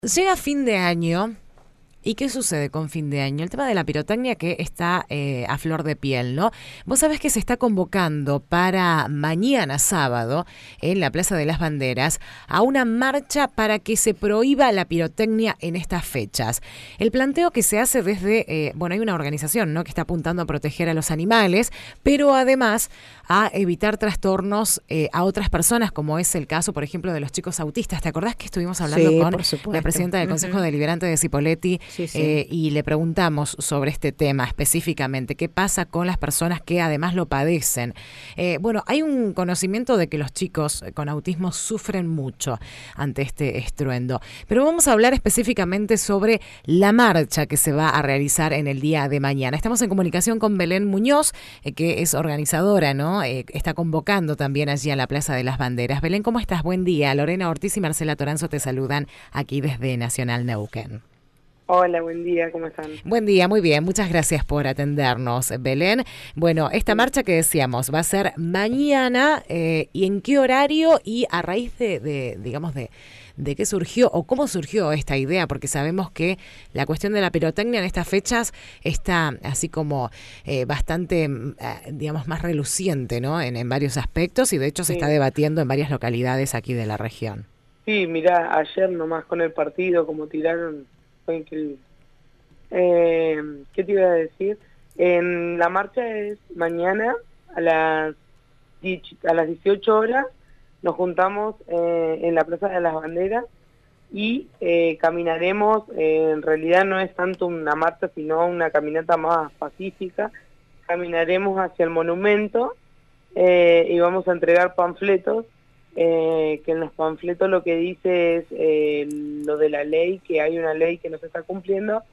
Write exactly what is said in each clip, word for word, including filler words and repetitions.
Llega fin de año. ¿Y qué sucede con fin de año? El tema de la pirotecnia que está eh, a flor de piel, ¿no? Vos sabés que se está convocando para mañana sábado en la Plaza de las Banderas a una marcha para que se prohíba la pirotecnia en estas fechas. El planteo que se hace desde, eh, bueno, hay una organización, ¿no?, que está apuntando a proteger a los animales, pero además a evitar trastornos eh, a otras personas, como es el caso, por ejemplo, de los chicos autistas. ¿Te acordás que estuvimos hablando Sí, con por la supuesto. presidenta del Consejo Ujú. Deliberante de Cipolletti? Sí, sí. Eh, y le preguntamos sobre este tema específicamente, qué pasa con las personas que además lo padecen. Eh, bueno, hay un conocimiento de que los chicos con autismo sufren mucho ante este estruendo, pero vamos a hablar específicamente sobre la marcha que se va a realizar en el día de mañana. Estamos en comunicación con Belén Muñoz, eh, que es organizadora, ¿no? Eh, está convocando también allí a la Plaza de las Banderas. Belén, ¿cómo estás? Buen día. Lorena Ortiz y Marcela Toranzo te saludan aquí desde Nacional Neuquén. Hola, buen día, ¿cómo están? Buen día, muy bien, muchas gracias por atendernos, Belén. Bueno, esta Sí. marcha que decíamos va a ser mañana, eh, ¿y en qué horario y a raíz de, de digamos, de, de qué surgió o cómo surgió esta idea? Porque sabemos que la cuestión de la pirotecnia en estas fechas está así como eh, bastante, eh, digamos, más reluciente, ¿no? En, en varios aspectos y de hecho se está Sí, debatiendo en varias localidades aquí de la región. sí, mirá, ayer nomás con el partido, como tiraron, fue increíble. Eh, ¿qué te iba a decir? En la marcha es mañana a las, die- a las dieciocho horas, nos juntamos eh, en la Plaza de las Banderas y eh, caminaremos, eh, en realidad no es tanto una marcha, sino una caminata más pacífica. Caminaremos hacia el monumento eh, y vamos a entregar panfletos, eh, que en los panfletos lo que dice es eh, lo de la ley, que hay una ley que no se está cumpliendo,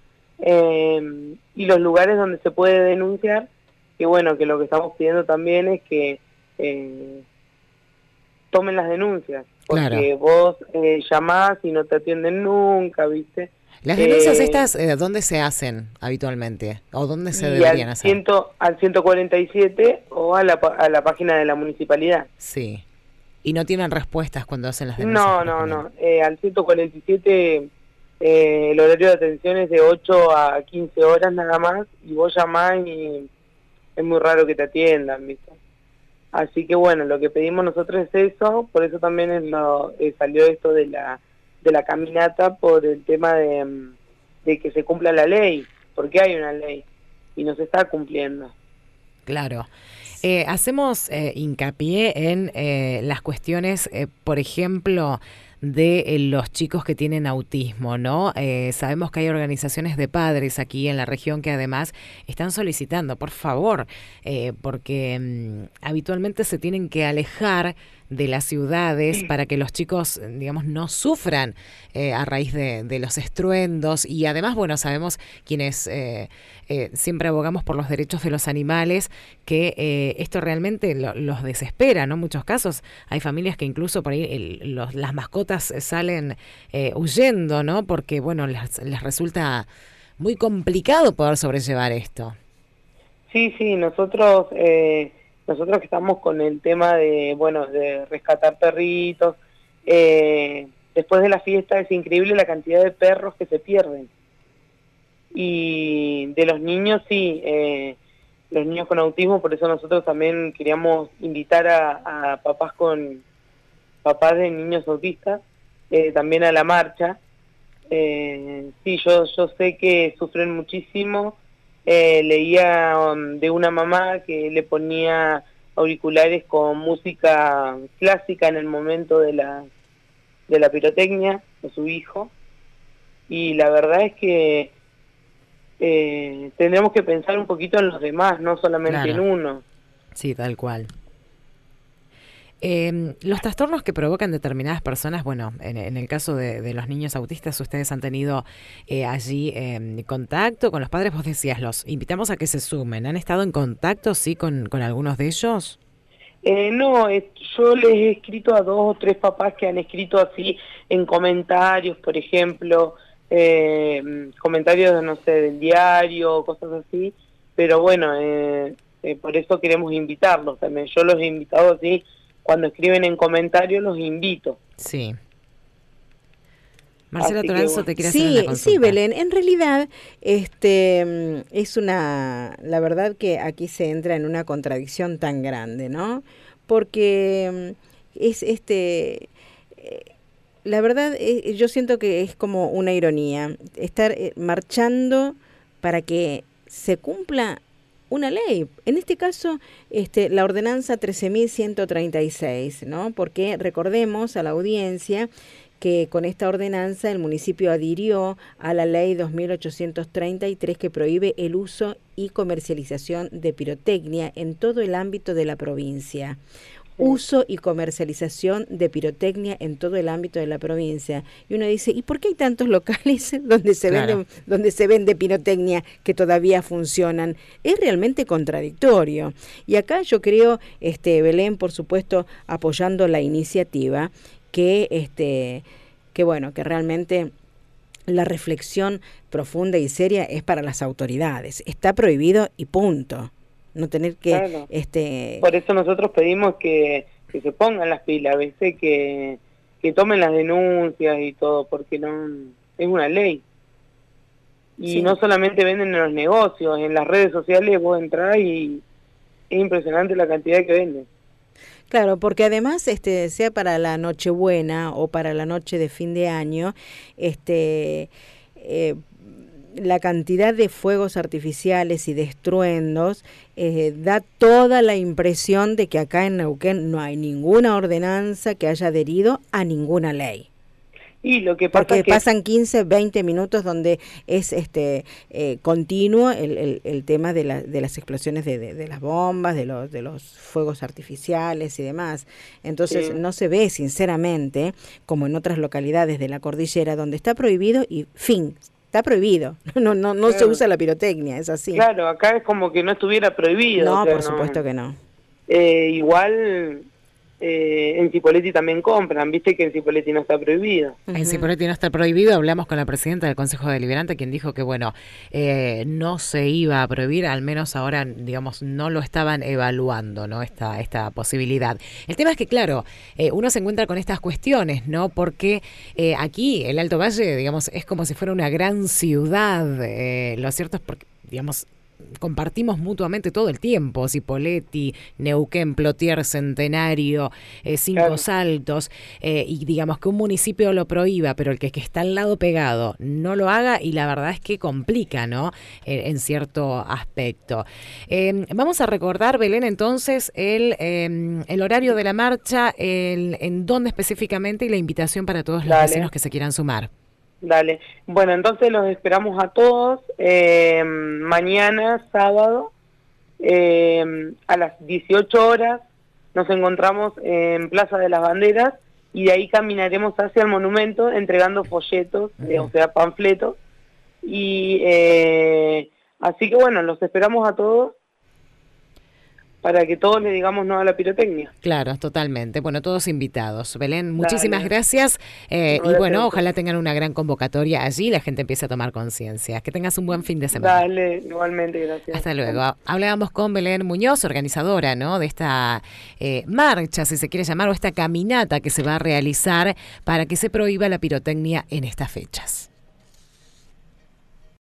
eh, y los lugares donde se puede denunciar, que bueno, que lo que estamos pidiendo también es que eh, tomen las denuncias, Claro. porque vos eh, llamás y no te atienden nunca, ¿viste? Las denuncias Eh, estas, eh, ¿dónde se hacen habitualmente? ¿O dónde se y deberían al, hacer? ciento, al ciento cuarenta y siete o a la, pa- a la página de la municipalidad. Sí. Y no tienen respuestas cuando hacen las denuncias No, no, no. correspondientes. Eh, al ciento cuarenta y siete eh, el horario de atención es de ocho a quince horas nada más, y vos llamás y es muy raro que te atiendan, ¿viste? Así que bueno, lo que pedimos nosotros es eso, por eso también es lo, eh, salió esto de la de la caminata, por el tema de, mm, de que se cumpla la ley, porque hay una ley y no se está cumpliendo. Claro. Eh, hacemos eh, hincapié en eh, las cuestiones, eh, por ejemplo, de eh, los chicos que tienen autismo, ¿no? Eh, sabemos que hay organizaciones de padres aquí en la región que además están solicitando, por favor, eh, porque mm, habitualmente se tienen que alejar de las ciudades para que los chicos, digamos, no sufran eh, a raíz de, de los estruendos y además, bueno, sabemos quienes eh, eh, siempre abogamos por los derechos de los animales, que eh, esto realmente lo, los desespera, ¿no? En muchos casos hay familias que incluso por ahí el, los, las mascotas salen eh, huyendo, ¿no? Porque, bueno, les, les resulta muy complicado poder sobrellevar esto. Sí, sí, nosotros eh, nosotros que estamos con el tema de, bueno, de rescatar perritos, eh, después de la fiesta es increíble la cantidad de perros que se pierden. Y de los niños, sí, eh, los niños con autismo, por eso nosotros también queríamos invitar a, a papás con papás de niños autistas, eh, también a la marcha. Eh, sí, yo, yo sé que sufren muchísimo. Eh, leía um, de una mamá que le ponía auriculares con música clásica en el momento de la, de la pirotecnia de su hijo. Y la verdad es que eh, tendremos que pensar un poquito en los demás, no solamente en Claro, uno. sí, tal cual. Eh, los trastornos que provocan determinadas personas, bueno, en, en el caso de, de los niños autistas, ustedes han tenido eh, allí eh, contacto con los padres, vos decías, los invitamos a que se sumen. ¿Han estado en contacto, sí, con, con algunos de ellos? Eh, no, eh, yo les he escrito a dos o tres papás que han escrito así en comentarios, por ejemplo, eh, comentarios, no sé, del diario, cosas así, pero bueno, eh, eh, por eso queremos invitarlos también. Yo los he invitado así, cuando escriben en comentarios los invito. Sí. Marcela Así que, Toranzo, bueno. te quiere hacer Sí, una consulta. sí, Belén, en realidad este es una, la verdad que aquí se entra en una contradicción tan grande, ¿no? Porque mm, es este, eh, la verdad eh, yo siento que es como una ironía, estar eh, marchando para que se cumpla una ley, en este caso este, la ordenanza trece mil ciento treinta y seis, ¿no? Porque recordemos a la audiencia que con esta ordenanza el municipio adhirió a la ley dos mil ochocientos treinta y tres que prohíbe el uso y comercialización de pirotecnia en todo el ámbito de la provincia. Uso y comercialización de pirotecnia en todo el ámbito de la provincia. Y uno dice, ¿y por qué hay tantos locales donde se Claro. venden, donde se vende pirotecnia que todavía funcionan? Es realmente contradictorio. Y acá yo creo, este, Belén, por supuesto, apoyando la iniciativa, que este, que bueno, que realmente la reflexión profunda y seria es para las autoridades. Está prohibido y punto. No tener que Claro. este Por eso nosotros pedimos que, que se pongan las pilas, ¿viste? Que, que tomen las denuncias y todo, porque no es una ley. Y Sí. no solamente venden en los negocios, en las redes sociales vos entrás y es impresionante la cantidad que venden. Claro, porque además, este, sea para la Nochebuena o para la noche de fin de año, este, eh, la cantidad de fuegos artificiales y de estruendos eh, da toda la impresión de que acá en Neuquén no hay ninguna ordenanza que haya adherido a ninguna ley. Y lo que pasa Porque es que pasan quince, veinte minutos donde es este eh, continuo el, el, el tema de, la, de las explosiones de, de, de las bombas, de los, de los fuegos artificiales y demás. Entonces Sí. no se ve, sinceramente, como en otras localidades de la cordillera, donde está prohibido y fin, está prohibido. No, no, no se Claro. usa la pirotecnia, es así. Claro, acá es como que no estuviera prohibido. No, o sea, por supuesto que no. Eh, igual eh, en Cipolletti también compran, viste que en Cipolletti no está prohibido. En Ujú. Cipolletti no está prohibido. Hablamos con la presidenta del Consejo Deliberante, quien dijo que, bueno, eh, no se iba a prohibir, al menos ahora, digamos, no lo estaban evaluando, ¿no? Esta, esta posibilidad. El tema es que, claro, eh, uno se encuentra con estas cuestiones, ¿no? Porque eh, aquí, el Alto Valle, digamos, es como si fuera una gran ciudad. Eh, lo cierto es porque, digamos, compartimos mutuamente todo el tiempo, Cipolletti, Neuquén, Plotier, Centenario, eh, Cinco Claro. Saltos, eh, y digamos que un municipio lo prohíba, pero el que, que está al lado pegado no lo haga, y la verdad es que complica, ¿no? Eh, en cierto aspecto. Eh, vamos a recordar, Belén, entonces, el, eh, el horario de la marcha, el, en dónde específicamente y la invitación para todos los Dale. vecinos que se quieran sumar. Dale. Bueno, entonces los esperamos a todos eh, mañana, sábado, eh, a las dieciocho horas. Nos encontramos en Plaza de las Banderas y de ahí caminaremos hacia el monumento entregando folletos, eh, o sea, panfletos. Y eh, así que bueno, los esperamos a todos para que todos le digamos no a la pirotecnia. Claro, totalmente. Bueno, todos invitados. Belén, muchísimas Dale. gracias. Eh, No, y bueno, gracias. ojalá tengan una gran convocatoria allí y la gente empiece a tomar conciencia. Que tengas un buen fin de semana. Dale, igualmente, gracias. Hasta luego. Hablábamos con Belén Muñoz, organizadora, ¿no? De esta eh, marcha, si se quiere llamar, o esta caminata que se va a realizar para que se prohíba la pirotecnia en estas fechas.